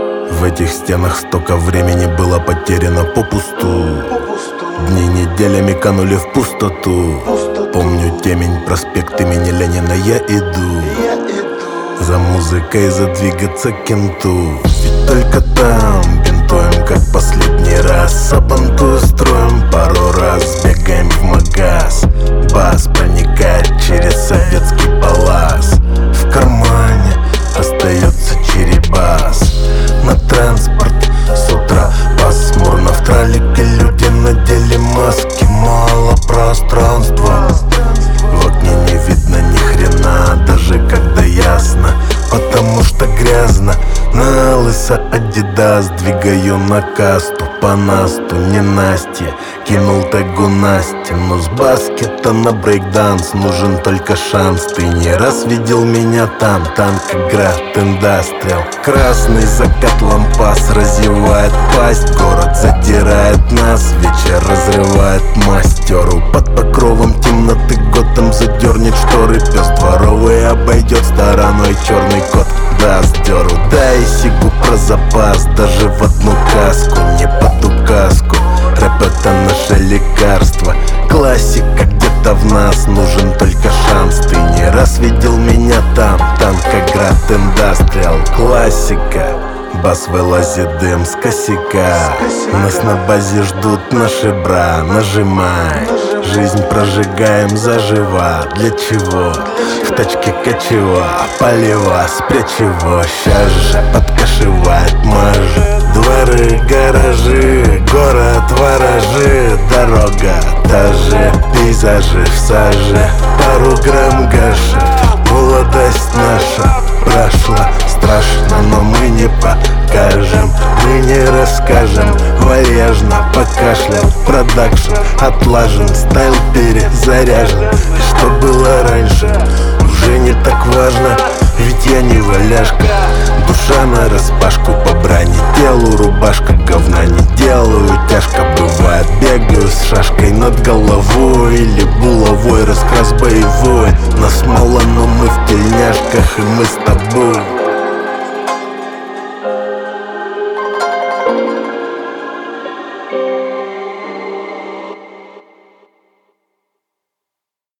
В этих стенах столько времени было потеряно попусту. Дни неделями канули в пустоту. Помню темень, проспект имени Ленина, я иду за музыкой, задвигаться к кенту. Ведь только там бинтуем, как последний раз. Сабантуй строим, пару раз бегаем в магаз. Бас проникает через советский палас. В кармане остается черебас. На транспорт с утра пасмурно. В троллике люди надели маски, мало пространства. В окне не видно ни хрена, даже когда ясно, потому что грязно. На лысо Адидас двигаю на касту. По насту не Настя, кинул тегу Насте. Но с баскета на брейкданс нужен только шанс. Ты не раз видел меня там, танк играет индастриал. Красный закат лампас разевает пасть. Город задирает нас, вечер разрывает мастеру. Под покровом темноты Готэм задернет шторы. Пес дворовый обойдет стороной, черный кот даст дёру. Дай сигу про запас, даже в одну каску, не под указку. Рэп — это наше лекарство. Классика где-то в нас, нужен только шанс. Ты не раз видел меня там, танкоград индастриал. Классика. Бас вылазит дым с косяка. Нас на базе ждут наши бра. Нажимай, жизнь прожигаем заживо. Для чего? В тачке кочева, полева, спрячь его. Щас же подкашивает мажи. Дворы, гаражи, город, ворожи. Дорога, та же, пейзажи в саже. Пару грамм гаши. Молодость наша прошла. Страшно, но мы не покажем, мы не расскажем. Вальяжно покашлял, продакшн отлажен, стайл перезаряжен. И что было раньше, уже не так важно, ведь я не валяшка. Душа нараспашку, по броне делу рубашка. Говна не делаю, тяжко бывает. Бегаю с шашкой над головой или булавой. Раскрас боевой, нас мало, но мы в тельняшках. И мы